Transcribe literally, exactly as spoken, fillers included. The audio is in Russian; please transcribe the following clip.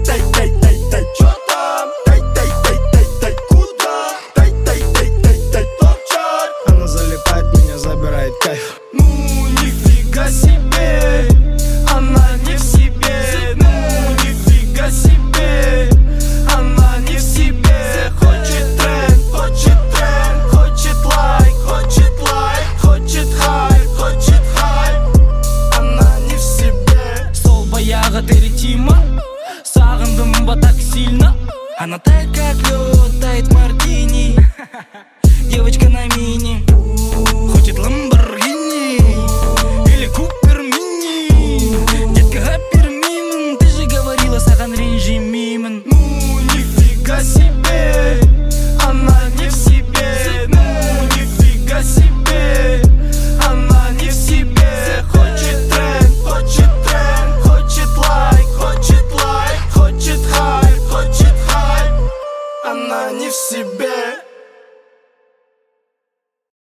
дай, дай, дай, дай, чё там? Дай, дай, дай, дай, дай, куда? Дай, дай, дай, дай, дай, торчат. Она залипает, меня забирает кайф. Ну, нифига себе, она не в себе. Ну, нифига себе, она не в себе. Хочет тренд, хочет тренд, хочет лайк, хочет лайк, хочет хайп, хочет хайп. Она не в себе. Сол баяғы теритима, сағындым ба так сильно. Она тает как лед, тает мартини. Девочка на мини.